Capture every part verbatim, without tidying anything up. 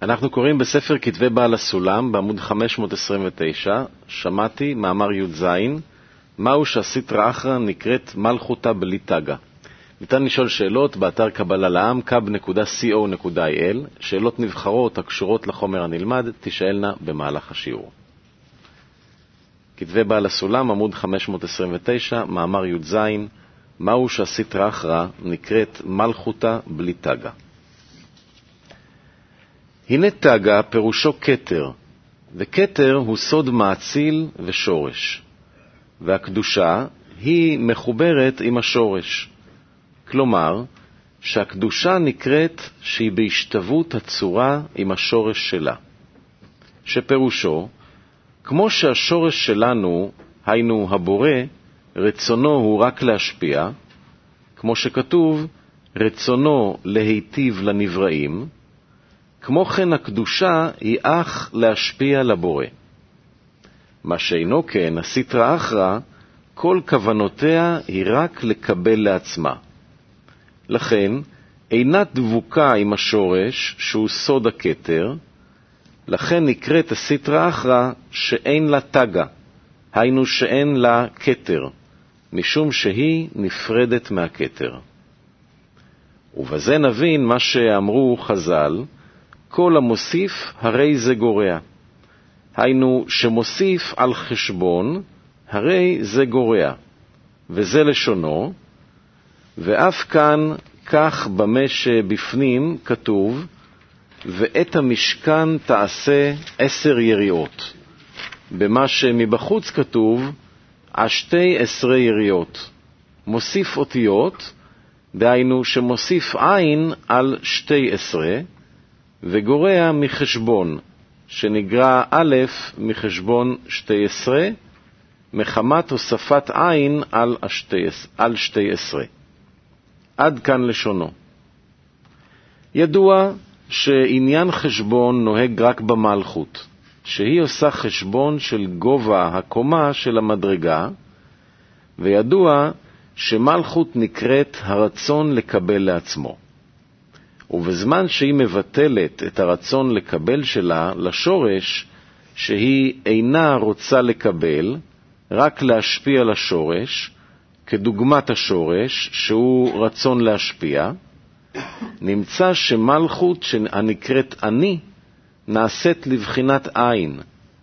אנחנו קוראים בספר כתבי בעל הסולם בעמוד חמש מאות עשרים ותשע, שמעתי מאמר י"ז, מהו שהסטרא אחרא נקראת מלכותא בלי תגא. ניתן לשאול שאלות באתר קבלה לעם קאב נקודה סי או נקודה איי אל, שאלות נבחרות הקשורות לחומר הנלמד תשאלנה במהלך השיעור. כתבי בעל הסולם עמוד חמש מאות עשרים ותשע, מאמר י"ז, מהו שהסטרא אחרא נקראת מלכותא בלי תגא. הנה תגא פירושו כתר, וכתר הוא סוד מעציל ושורש, והקדושה היא מחוברת עם השורש. כלומר, שהקדושה נקראת שהיא בהשתוות הצורה עם השורש שלה. שפירושו, כמו שהשורש שלנו, היינו הבורא, רצונו הוא רק להשפיע, כמו שכתוב, רצונו להיטיב לנבראים, כמו כן הקדושה היא אך להשפיע לבורא. מה שאינו כן, הסטרא אחרא, כל כוונותיה היא רק לקבל לעצמה. לכן, אינה דבוקה עם השורש שהוא סוד הכתר, לכן נקראת הסטרא אחרא שאין לה תגא, היינו שאין לה כתר, משום שהיא נפרדת מהכתר. ובזה נבין מה שאמרו חז"ל, כל המוסיף הרי זה גורע. היינו שמוסיף על חשבון, הרי זה גורע. וזה לשונו, ואף כאן כך במה שבפנים כתוב, ואת המשכן תעשה עשר יריעות. במה שמבחוץ כתוב, עשתי עשרה יריעות. מוסיף אותיות, דהיינו שמוסיף עין על שתי עשרה, וגורע מחשבון, שנגרע א' מחשבון שתי עשרה, מחמת הוספת עין על, השתי, על שתי עשרה. עד כאן לשונו. ידוע שעניין חשבון נוהג רק במלכות, שהיא עושה חשבון של גובה הקומה של המדרגה, וידוע שמלכות נקראת הרצון לקבל לעצמו. ובזמן שהיא מבטלת את הרצון לקבל שלה לשורש, שהיא אינה רוצה לקבל, רק להשפיע לשורש, כדוגמת השורש, שהוא רצון להשפיע, נמצא שמלכות הנקראת אני, נעשית לבחינת עין,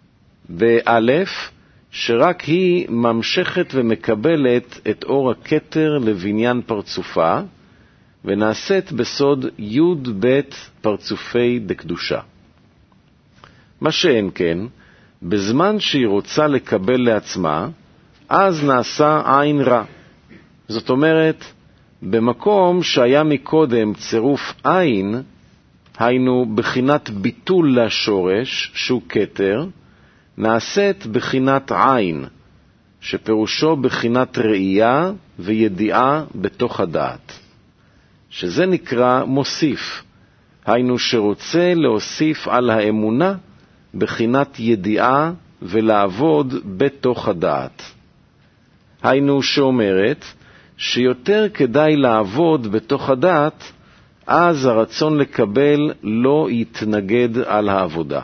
באלף, שרק היא ממשכת ומקבלת את אור הכתר לבניין פרצופה, ונעשית בסוד י' ב' פרצופי דקדושה. מה שאין כן, בזמן שהיא רוצה לקבל לעצמה, אז נעשה עין רע. זאת אומרת, במקום שהיה מקודם צירוף עין, היינו בחינת ביטול לשורש, שהוא כתר, נעשית בחינת עין, שפירושו בחינת ראייה וידיעה בתוך הדעת. שזה נקרא מוסיף, היינו שרוצה להוסיף על האמונה בחינת ידיעה ולעבוד בתוך הדעת. היינו שאומרת שיותר כדאי לעבוד בתוך הדעת, אז הרצון לקבל לא יתנגד על העבודה.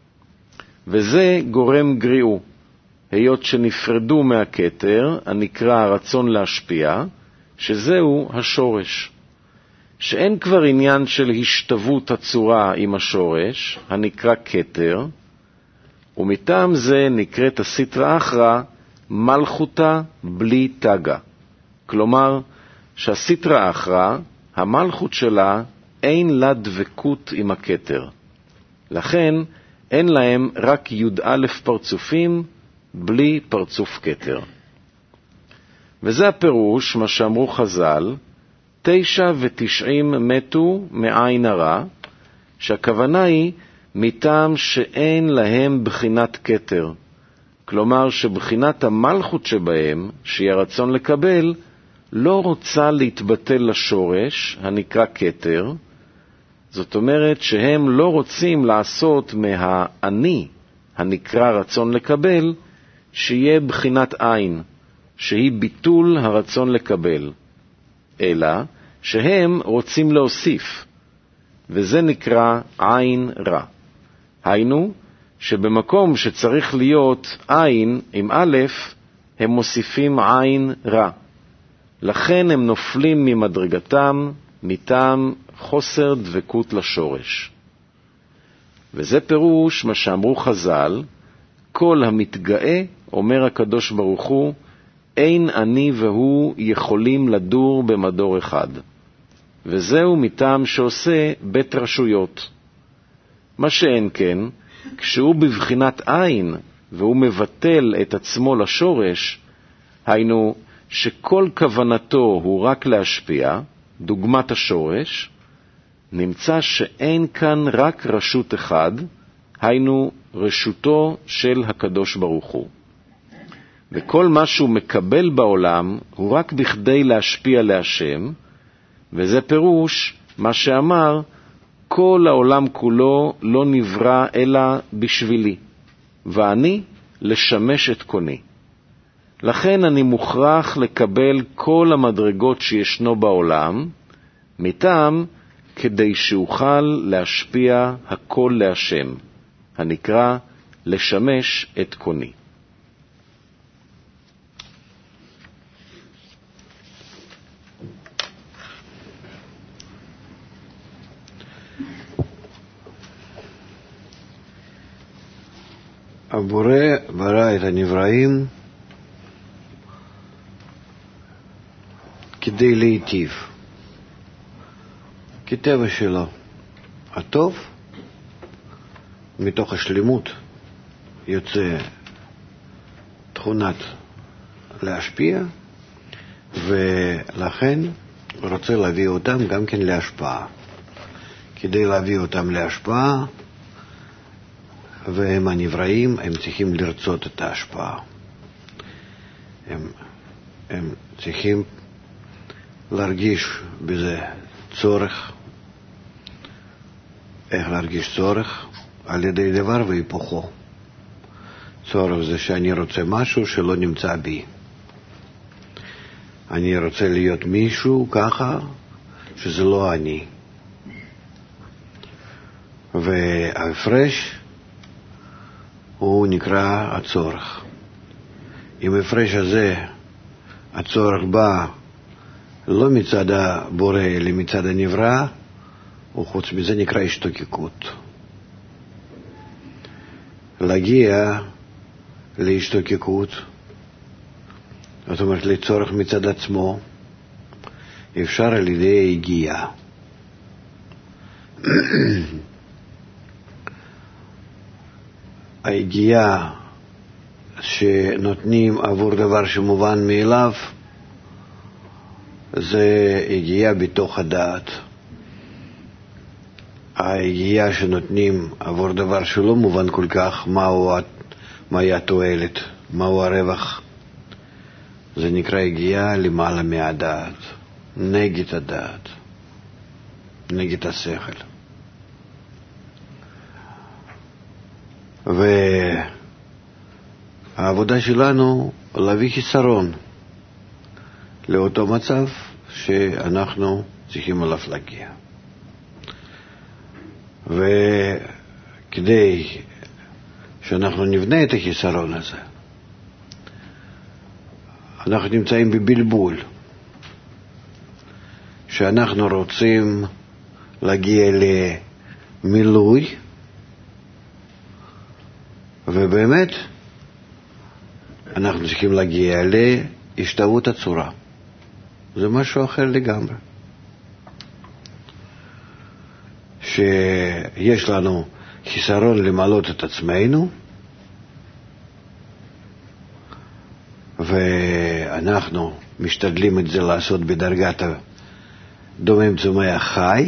וזה גורם גריעו, היות שנפרדו מהכתר, הנקרא הרצון להשפיע, שזהו השורש. שאין כבר עניין של השתוות הצורה עם השורש, הנקרא כתר, ומטעם זה נקראת הסטרא אחרא מלכותא בלי תגא. כלומר, שהסטרא אחרא, המלכות שלה, אין לה דבקות עם הכתר. לכן, אין להם רק י"א פרצופים בלי פרצוף כתר. וזה הפירוש, מה שאמרו חז"ל, תשע ותשעים מתו מעין הרע, שהכוונה היא מטעם שאין להם בחינת כתר. כלומר שבחינת המלכות שבהם, שהיא הרצון לקבל, לא רוצה להתבטל לשורש, הנקרא כתר. זאת אומרת שהם לא רוצים לעשות מהאני, הנקרא רצון לקבל, שיהיה בחינת עין, שהיא ביטול הרצון לקבל. אלא שהם רוצים להוסיף, וזה נקרא עין רע. היינו, שבמקום שצריך להיות עין עם א', הם מוסיפים עין רע. לכן הם נופלים ממדרגתם מטעם חוסר דבקות לשורש. וזה פירוש מה שאמרו חז"ל, כל המתגאה, אומר הקדוש ברוך הוא, אין אני והוא יכולים לדור במדור אחד. וזהו מטעם שעושה בית רשויות. מה שאין כן, כשהוא בבחינת עין והוא מבטל את עצמו לשורש, היינו שכל כוונתו הוא רק להשפיע, דוגמת השורש, נמצא שאין כאן רק רשות אחד, היינו רשותו של הקדוש ברוך הוא. וכל מה שהוא מקבל בעולם הוא רק בכדי להשפיע להשם, וזה פירוש מה שאמר, כל העולם כולו לא נברא אלא בשבילי, ואני לשמש את קוני. לכן אני מוכרח לקבל כל המדרגות שישנו בעולם, מטעם כדי שאוכל להשפיע הכל להשם, הנקרא לשמש את קוני. הבורא ברא את הנבראים כדי להיטיב, כטבע שלו. הטוב מתוך השלמות יוצא תכונת להשפיע, ולכן רוצה להביא אותם גם כן להשפעה. כדי להביא אותם להשפעה, והם הנבראים, הם צריכים לרצות את ההשפעה. הם, הם צריכים להרגיש בזה צורך. איך להרגיש צורך? על ידי דבר והיפוכו. צורך זה שאני רוצה משהו שלא נמצא בי. אני רוצה להיות מישהו ככה שזה לא אני. וההפרש הוא נקרא הצורך. אם ההפרש הזה, הצורך בא לא מצד הבורא אלא מצד הנברא, וחוץ מזה נקרא השתוקקות. להגיע להשתוקקות, זאת אומרת לצורך מצד עצמו, אפשר על ידי הגיעה. ההגיעה שנותנים עבור דבר שמובן מאליו, זה הגיעה בתוך הדעת. ההגיעה שנותנים עבור דבר שלא מובן כל כך, מהו, מהי התועלת, מהו הרווח, זה נקרא הגיעה למעלה מהדעת, נגד הדעת, נגד השכל. והעבודה שלנו להביא חיסרון לאותו מצב שאנחנו צריכים עליו להגיע. וכדי שאנחנו נבנה את החיסרון הזה, אנחנו נמצאים בבלבול, שאנחנו רוצים להגיע למילוי, ובאמת אנחנו צריכים להגיע להשתוות הצורה. זה משהו אחר לגמרי. שיש לנו חיסרון למעלות את עצמנו, ואנחנו משתדלים את זה לעשות בדרגת דומם צומח חי,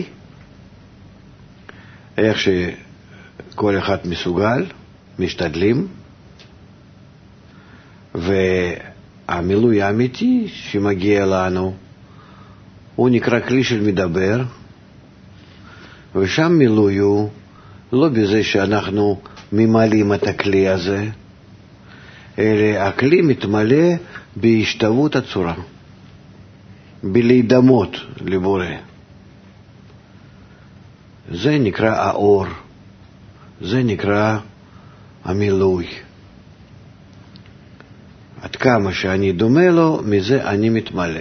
איך שכל אחד מסוגל, משתדלים, והמילוי האמיתי שמגיע לנו הוא נקרא כלי של מדבר, ושם מילוי הוא לא בזה שאנחנו ממלאים את הכלי הזה, אלא הכלי מתמלא בהשתוות הצורה, בלהידמות לבורא. זה נקרא האור, זה נקרא המילוי. עד כמה שאני דומה לו, מזה אני מתמלא.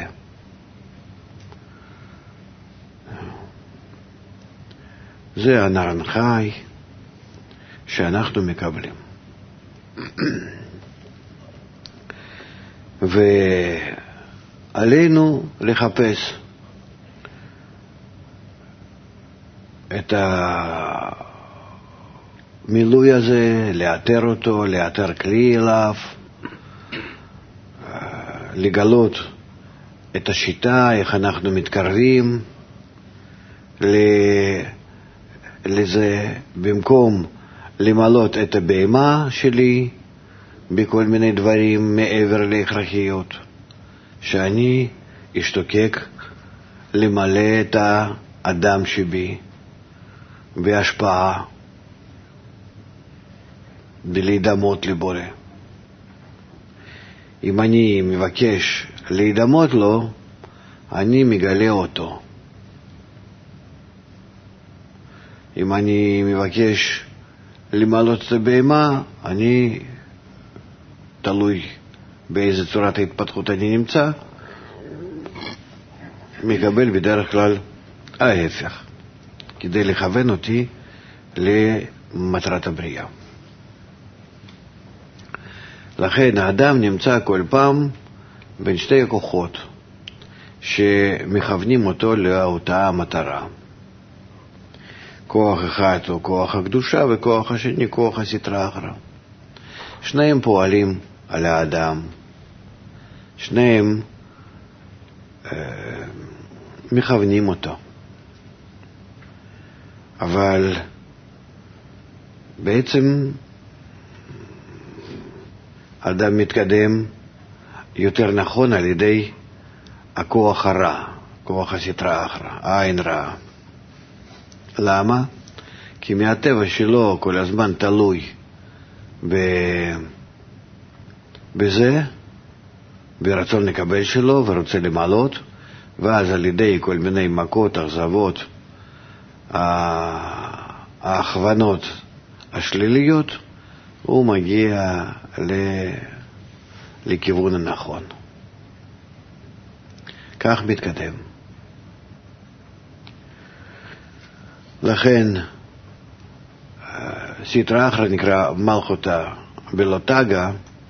זה הנערן חי שאנחנו מקבלים. ועלינו לחפש את המילוי הזה, לאתר אותו, לאתר כלי אליו, לגלות את השיטה, איך אנחנו מתקרבים לזה, במקום למלות את הבהמה שלי בכל מיני דברים מעבר להכרחיות, שאני אשתוקק למלא את האדם שבי בהשפעה ולהידמות לבורא. אם אני מבקש להידמות לו, אני מגלה אותו. אם אני מבקש למלות את הבהמה, אני תלוי באיזה צורת ההתפתחות אני נמצא, מקבל בדרך כלל ההפך, כדי לכוון אותי למטרת הבריאה. לכן האדם נמצא כל פעם בין שתי הכוחות שמכוונים אותו לאותה המטרה. כוח אחד הוא כוח הקדושה, וכוח השני כוח הסתרא אחרא. שניהם פועלים על האדם, שניהם אה, מכוונים אותו. אבל בעצם האדם מתקדם יותר נכון על ידי הכוח הרע, כוח הסתרא אחרא, העין רע. למה? כי מהטבע שלו כל הזמן תלוי ב... בזה, ברצון לקבל שלו ורוצה למעלות, ואז על ידי כל מיני מכות, אכזבות, ההכוונות השליליות, הוא מגיע ל... לכיוון הנכון. כך מתקדם. לכן סתרא אחרא נקרא מלכותא בלא תגא,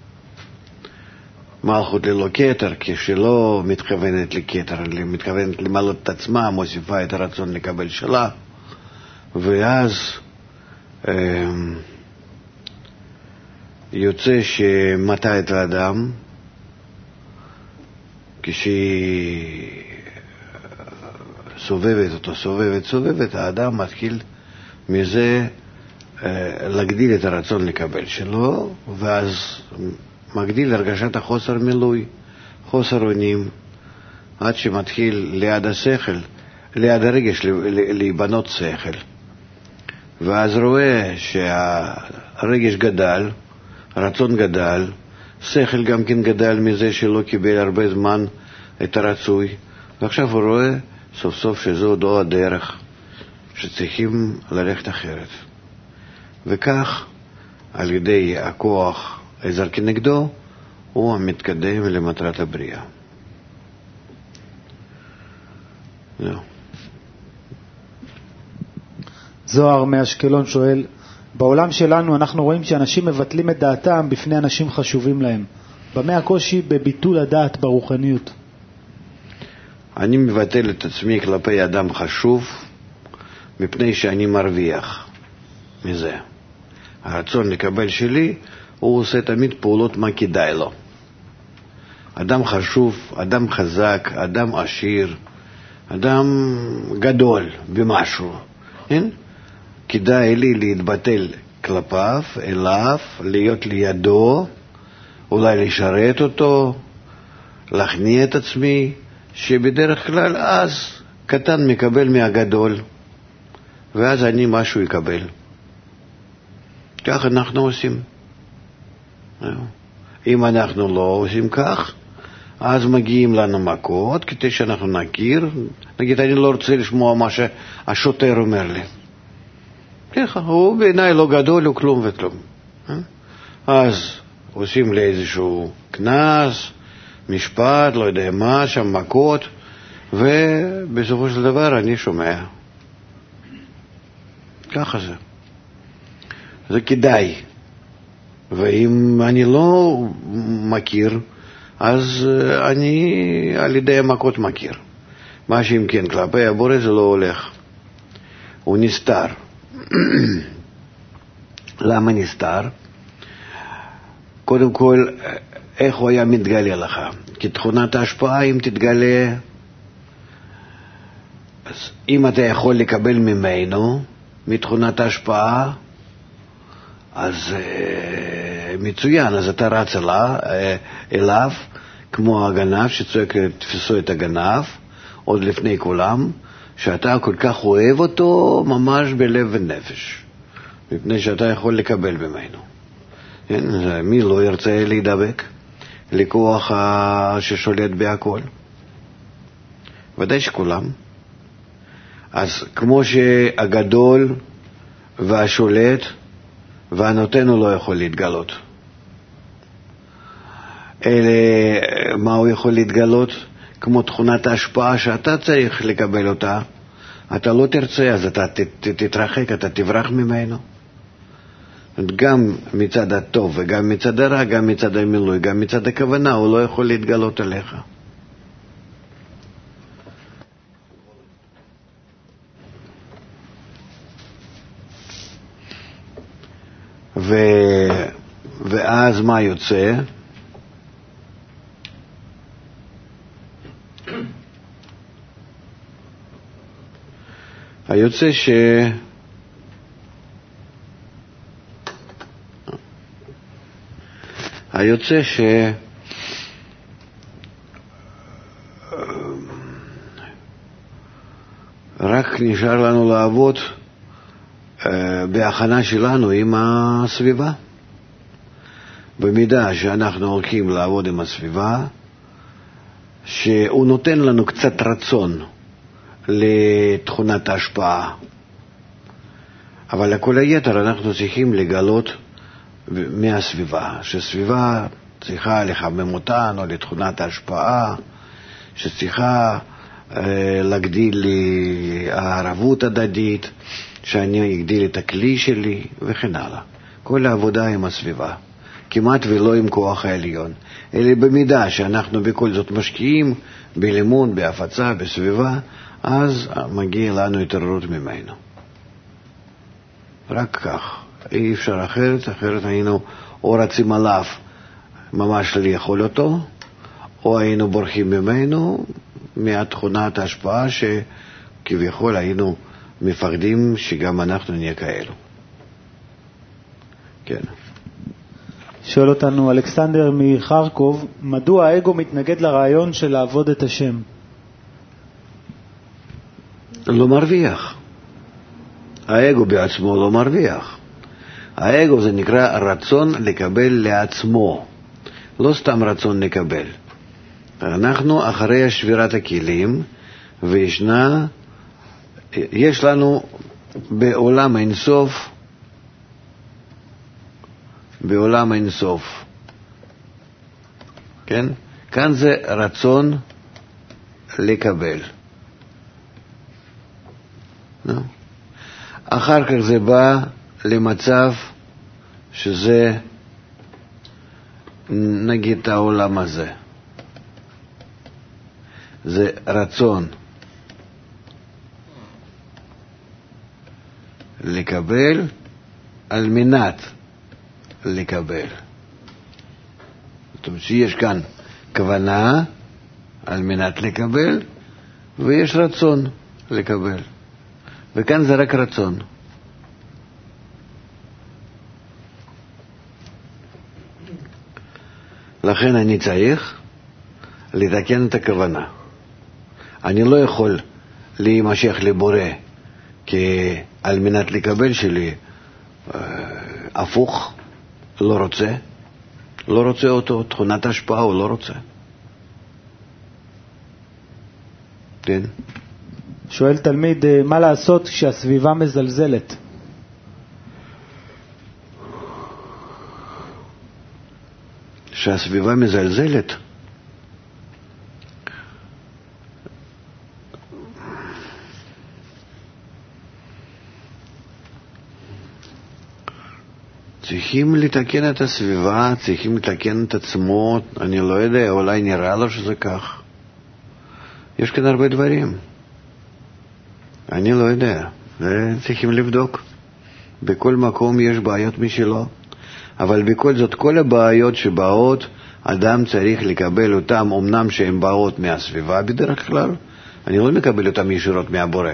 מלכות ללא כתר, כשלא מתכוונת לכתר, מתכוונת למלות את עצמה, מוסיפה את הרצון לקבל שלה, ואז אה, יוצא שמטה את האדם, כשהיא סובבת אותו, סובבת, סובבת, האדם מתחיל מזה אה, להגדיל את הרצון לקבל שלו, ואז מגדיל הרגשת החוסר מילוי, חוסר אונים, עד שמתחיל ליד השכל, ליד הרגש להיבנות שכל. ואז רואה שהרגש גדל, הרצון גדל, שכל גם כן גדל מזה שלא קיבל הרבה זמן את הרצוי, ועכשיו הוא רואה סוף סוף שזו לא הדרך, שצריכים ללכת אחרת. וכך, על ידי הכוח עזר כנגדו, הוא המתקדם למטרת הבריאה. זהו. זוהר מאשקלון שואל, בעולם שלנו אנחנו רואים שאנשים מבטלים את דעתם בפני אנשים חשובים להם. במה הקושי בביטול הדעת ברוחניות? אני מבטל את עצמי כלפי אדם חשוב, מפני שאני מרוויח מזה. הרצון לקבל שלי, הוא עושה תמיד פעולות מה כדאי לו. אדם חשוב, אדם חזק, אדם עשיר, אדם גדול במשהו. אין? כדאי לי להתבטל כלפיו, אליו, להיות לידו, אולי לשרת אותו, להכניע את עצמי, שבדרך כלל אז קטן מקבל מהגדול, ואז אני משהו יקבל. כך אנחנו עושים. אם אנחנו לא עושים כך, אז מגיעים לנו מכות, כדי שאנחנו נכיר. נגיד, אני לא רוצה לשמוע מה שהשוטר אומר לי. ככה, הוא בעיניי לא גדול, הוא כלום וכלום. אז עושים לי איזשהו כנס, משפט, לא יודע מה, שם מכות, ובסופו של דבר אני שומע. ככה זה. זה כדאי. ואם אני לא מכיר, אז אני על ידי המכות מכיר. מה שאם כן, כלפי הבורא זה לא הולך. הוא נסתר. למה נסתר? קודם כל, איך הוא היה מתגלה לך? כי תכונת ההשפעה, אם תתגלה, אז אם אתה יכול לקבל ממנו, מתכונת ההשפעה, אז אה, מצוין, אז אתה רץ אליו, אה, אליו כמו הגנב שצועק תפסו את הגנב, עוד לפני כולם, שאתה כל כך אוהב אותו ממש בלב ונפש, מפני שאתה יכול לקבל ממנו. כן? מי לא ירצה להידבק לכוח ששולט בהכל? ודאי שכולם. אז כמו שהגדול והשולט והנותן הוא לא יכול להתגלות. אלה, מה הוא יכול להתגלות? כמו תכונת ההשפעה שאתה צריך לקבל אותה, אתה לא תרצה, אז אתה תתרחק, אתה תברח ממנו. גם מצד הטוב וגם מצד הרע, גם מצד המילוי, גם מצד הכוונה, הוא לא יכול להתגלות עליך. ו... ואז מה יוצא? היוצא ש... היוצא ש... רק נשאר לנו לעבוד בהכנה שלנו עם הסביבה. במידה שאנחנו הולכים לעבוד עם הסביבה, שהוא נותן לנו קצת רצון לתכונת ההשפעה. אבל לכל היתר אנחנו צריכים לגלות מהסביבה, שסביבה צריכה לחמם אותנו לתכונת ההשפעה, שצריכה אה, להגדיל לי הערבות הדדית, שאני אגדיל את הכלי שלי וכן הלאה. כל העבודה עם הסביבה, כמעט ולא עם כוח העליון, אלא במידה שאנחנו בכל זאת משקיעים בלימוד, בהפצה, בסביבה, אז מגיע לנו התעוררות ממנו. רק כך, אי אפשר אחרת, אחרת היינו או רצים עליו ממש לאכול אותו, או היינו בורחים ממנו מהתכונת ההשפעה שכביכול היינו מפחדים שגם אנחנו נהיה כאלו. כן. שואל אותנו אלכסנדר מחרקוב, מדוע האגו מתנגד לרעיון של לעבוד את השם? לא מרוויח. האגו בעצמו לא מרוויח. האגו זה נקרא רצון לקבל לעצמו, לא סתם רצון לקבל. אנחנו אחרי שבירת הכלים, וישנה, יש לנו בעולם אינסוף, בעולם אינסוף, כן? כאן זה רצון לקבל. No? אחר כך זה בא למצב שזה נגיד העולם הזה. זה רצון לקבל על מנת לקבל. זאת אומרת שיש כאן כוונה על מנת לקבל, ויש רצון לקבל. וכאן זה רק רצון. לכן אני צריך לתקן את הכוונה. אני לא יכול להימשך לבורא כי על מנת לקבל שלי הפוך, לא רוצה, לא רוצה אותו, תכונת השפעה הוא לא רוצה. כן. שואל תלמיד, מה לעשות כשהסביבה מזלזלת? שהסביבה מזלזלת, צריכים לתקן את הסביבה, צריכים לתקן את עצמו, אני לא יודע, אולי נראה לו שזה כך. יש כאן הרבה דברים. אני לא יודע, צריכים לבדוק. בכל מקום יש בעיות משלו, אבל בכל זאת, כל הבעיות שבאות, אדם צריך לקבל אותם, אמנם שהן באות מהסביבה בדרך כלל, אני לא מקבל אותם ישירות מהבורא.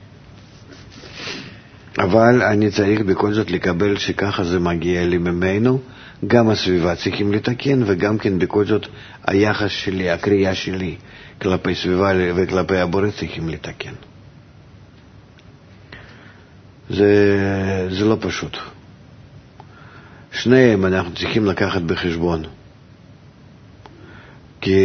אבל אני צריך בכל זאת לקבל שככה זה מגיע לי ממנו, גם הסביבה צריכים לתקן, וגם כן בכל זאת היחס שלי, הקריאה שלי כלפי סביבה וכלפי הבורא צריכים לתקן. זה, זה לא פשוט. שניהם אנחנו צריכים לקחת בחשבון. כי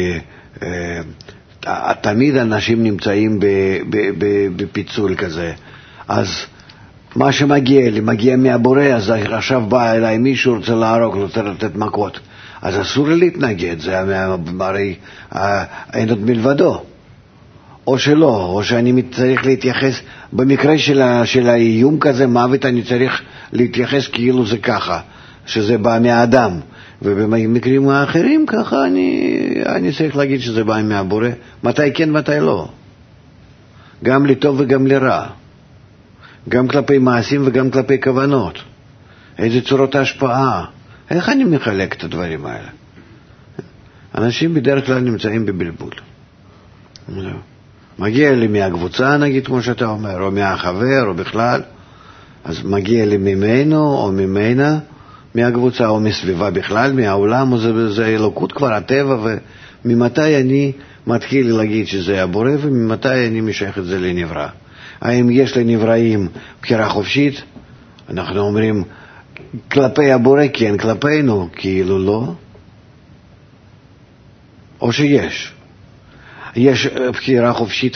אה, תמיד אנשים נמצאים ב, ב, ב, בפיצול כזה. אז מה שמגיע לי, מגיע מהבורא, אז עכשיו בא אליי מישהו, רוצה להרוג, רוצה לתת מכות. אז אסור לי להתנגד, זה הרי אין עוד מלבדו. או שלא, או שאני צריך להתייחס, במקרה של, ה, של האיום כזה, מוות, אני צריך להתייחס כאילו זה ככה, שזה בא מהאדם. ובמקרים האחרים ככה אני, אני צריך להגיד שזה בא מהבורא. מתי כן, מתי לא. גם לטוב וגם לרע. גם כלפי מעשים וגם כלפי כוונות. איזה צורות ההשפעה. איך אני מחלק את הדברים האלה? אנשים בדרך כלל נמצאים בבלבול. מגיע לי מהקבוצה, נגיד, כמו שאתה אומר, או מהחבר, או בכלל, אז מגיע לי ממנו או ממנה, מהקבוצה או מסביבה בכלל, מהעולם, או זה, זה אלוקות כבר, הטבע, וממתי אני מתחיל להגיד שזה הבורא, וממתי אני משייך את זה לנברא. האם יש לנבראים בחירה חופשית? אנחנו אומרים, כלפי הבורא כן, כלפינו כאילו לא. או שיש. יש בחירה חופשית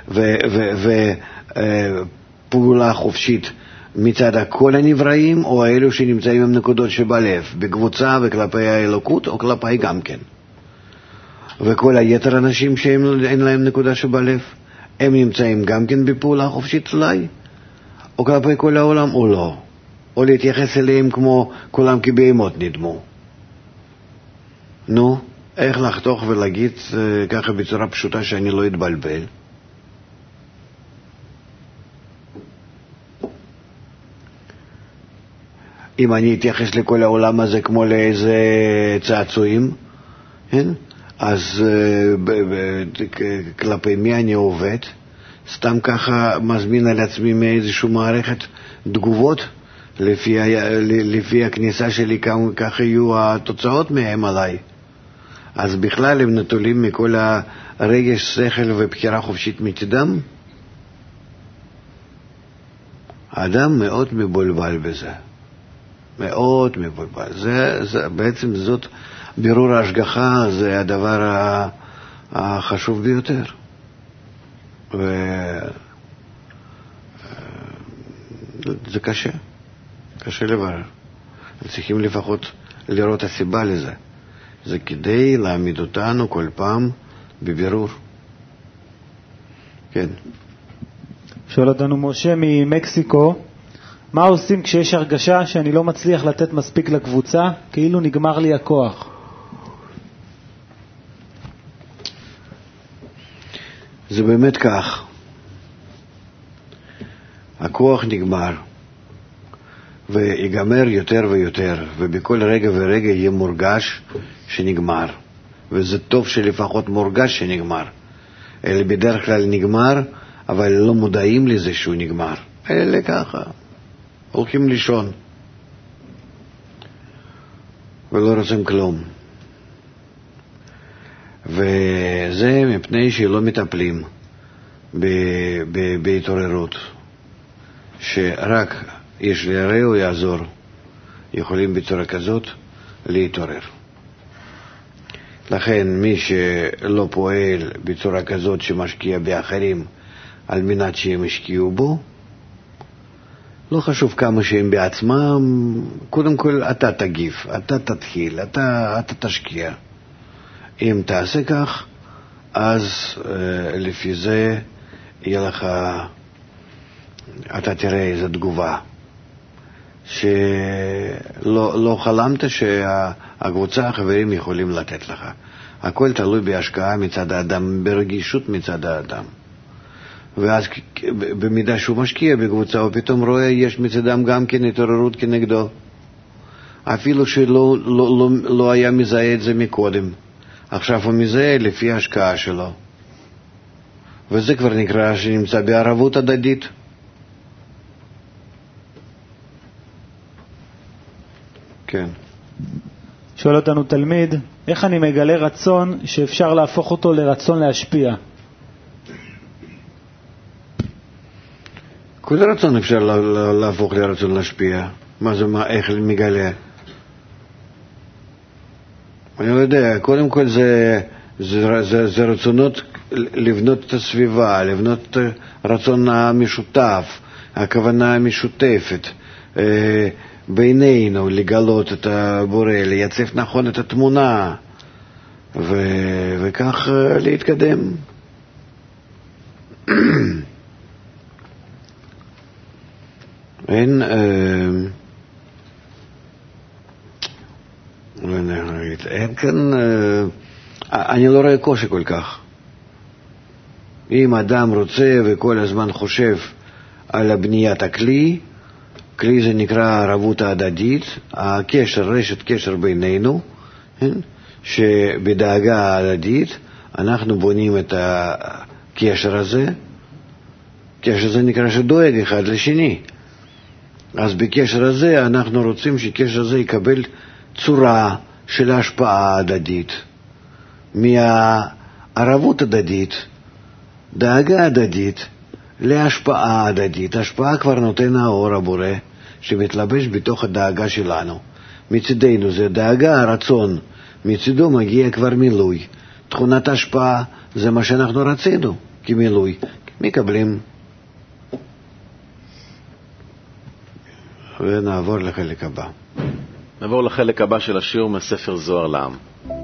ופעולה חופשית מצד כל הנבראים, או האלו שנמצאים עם נקודות שבלב, בקבוצה וכלפי האלוקות, או כלפי גם כן. וכל היתר אנשים שאין להם נקודה שבלב, הם נמצאים גם כן בפעולה חופשית אולי, או כלפי כל העולם, או לא. או להתייחס אליהם כמו כולם כבהמות נדמו. נו, איך לחתוך ולהגיד ככה בצורה פשוטה שאני לא אתבלבל? אם אני אתייחס לכל העולם הזה כמו לאיזה צעצועים, כן? אז כלפי מי אני עובד? סתם ככה מזמין על עצמי מאיזושהי מערכת תגובות, לפי, לפי הכניסה שלי ככה יהיו התוצאות מהם עליי. אז בכלל הם נטולים מכל הרגש, שכל ובחירה חופשית מצדם. האדם מאוד מבולבל בזה. מאוד מבולבל. זה, זה, בעצם זאת, בירור ההשגחה זה הדבר החשוב ביותר. וזה קשה. קשה לברר. צריכים לפחות לראות הסיבה לזה. זה כדי להעמיד אותנו כל פעם בבירור. כן. שואל אותנו משה ממקסיקו, מה עושים כשיש הרגשה שאני לא מצליח לתת מספיק לקבוצה, כאילו נגמר לי הכוח? זה באמת כך. הכוח נגמר. ויגמר יותר ויותר, ובכל רגע ורגע יהיה מורגש שנגמר. וזה טוב שלפחות מורגש שנגמר. אלה בדרך כלל נגמר, אבל לא מודעים לזה שהוא נגמר. אלה ככה. הולכים לישון. ולא רוצים כלום. וזה מפני שלא מטפלים בהתעוררות. שרק יש לרעהו יעזור, יכולים בצורה כזאת להתעורר. לכן מי שלא פועל בצורה כזאת שמשקיע באחרים על מנת שהם ישקיעו בו, לא חשוב כמה שהם בעצמם, קודם כל אתה תגיב, אתה תתחיל, אתה, אתה תשקיע. אם תעשה כך, אז אה, לפי זה יהיה לך, אתה תראה איזו תגובה, שלא לא חלמת שהקבוצה, החברים יכולים לתת לך. הכל תלוי בהשקעה מצד האדם, ברגישות מצד האדם. ואז במידה שהוא משקיע בקבוצה, הוא פתאום רואה, יש מצדם גם כן התעוררות כנגדו. אפילו שלא לא, לא, לא היה מזהה את זה מקודם. עכשיו הוא מזהה לפי ההשקעה שלו. וזה כבר נקרא שנמצא בערבות הדדית. כן. שואל אותנו תלמיד, איך אני מגלה רצון שאפשר להפוך אותו לרצון להשפיע? כל רצון אפשר להפוך לרצון להשפיע. מה זה, מה, איך מגלה? אני לא יודע, קודם כל זה, זה, זה, זה רצונות לבנות את הסביבה, לבנות רצון המשותף, הכוונה המשותפת, בינינו לגלות את הבורא, לייצב נכון את התמונה, ו, וכך להתקדם. אין, אין כאן, אני לא רואה קושי כל כך. אם אדם רוצה וכל הזמן חושב על בניית הכלי, כלי זה נקרא ערבות ההדדית, הקשר, רשת קשר בינינו, שבדאגה ההדדית אנחנו בונים את הקשר הזה, קשר זה נקרא שדואג אחד לשני. אז בקשר הזה אנחנו רוצים שקשר הזה יקבל צורה של השפעה הדדית. מהערבות הדדית, דאגה הדדית, להשפעה הדדית. השפעה כבר נותן האור הבורא שמתלבש בתוך הדאגה שלנו. מצדנו זה דאגה, הרצון. מצדו מגיע כבר מילוי. תכונת השפעה זה מה שאנחנו רצינו כמילוי. מקבלים. ונעבור לחלק הבא. נעבור לחלק הבא של השיעור מספר זוהר לעם.